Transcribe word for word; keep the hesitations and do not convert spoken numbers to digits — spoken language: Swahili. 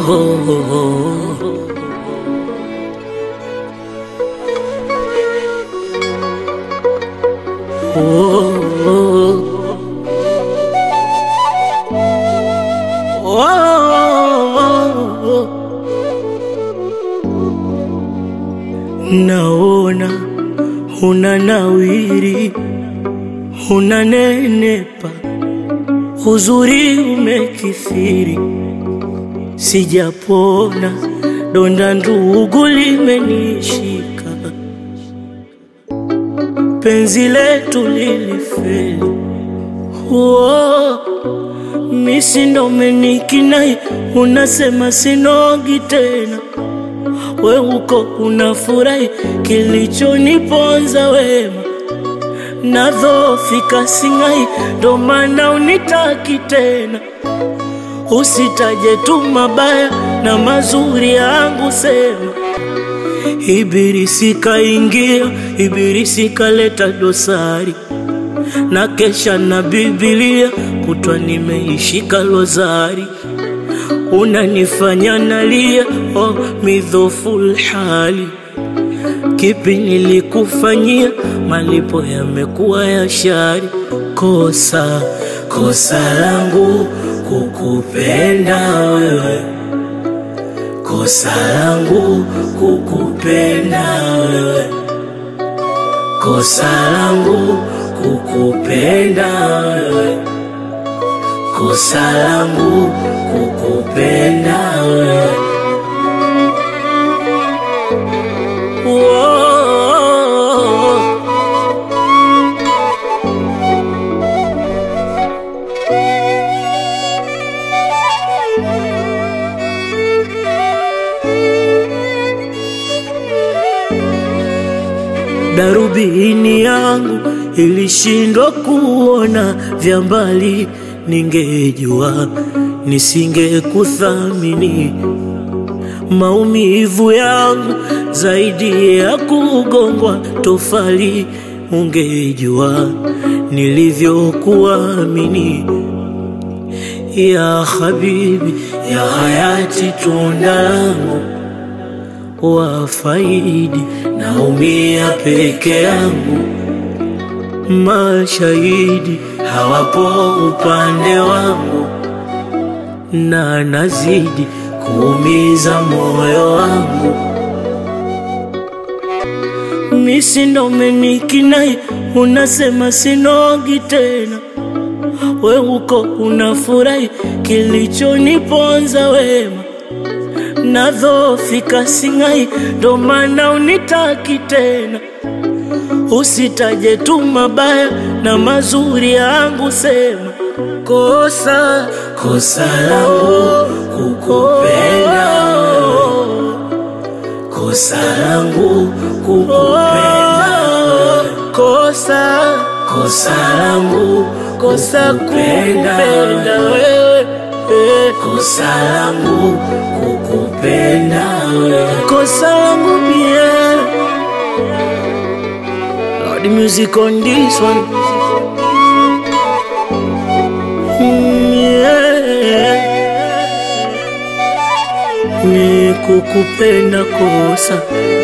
Naona unanawiri, unanenepa, uzuri umekithiri, sijapona, donda ndugu limenishika, penzi letu lilifeli. Oh, misi ndo umenikinai, unasema sinogi tena, we uko unafurahi, kilichoniponza wema, nadhofika singai, ndo maana unitaki tena. Usitaje tu mabaya na mazuri yangu, sema Ibilisi kaingia, Ibilisi kaleta dosari, na kesha na Biblia kutwa nimeishika rozari. Unanifanya nalia, oh midhoful hali, kipi nilikufanyia, malipo yamekuwa ya shari. Kosa, kosa langu kukupenda wewe, kosa langu kukupenda wewe, kosa langu kukupenda wewe, kosa langu kukupenda wewe. Oh, darubini yangu ilishindwa kuona vya mbali, ningejua nisingekuthamini. Maumivu yangu zaidi ya kugongwa tofali, ungejua nilivyokuamini. Ya habibi, ya hayati, tunda langu wafaidi, naumia peke yangu, mashahidi hawapo upande wangu, na nazidi kuumiza moyo wangu. Misi ndo umenikinai, unasema sinogi tena, we uko unafurahi, kilichoniponza wema, nadhofika singai, ndo maana unitaki tena. Usitaje tu mabaya na mazuri yangu, sema kosa, kosa langu kukupenda wewe, kosa langu kukupenda wewe, kosa, kosa langu kosa kukupenda wewe, kosa langu kukupenda wewe, kosa langu mie. The music on this one, mm, yeah. Ni kukupenda kosa.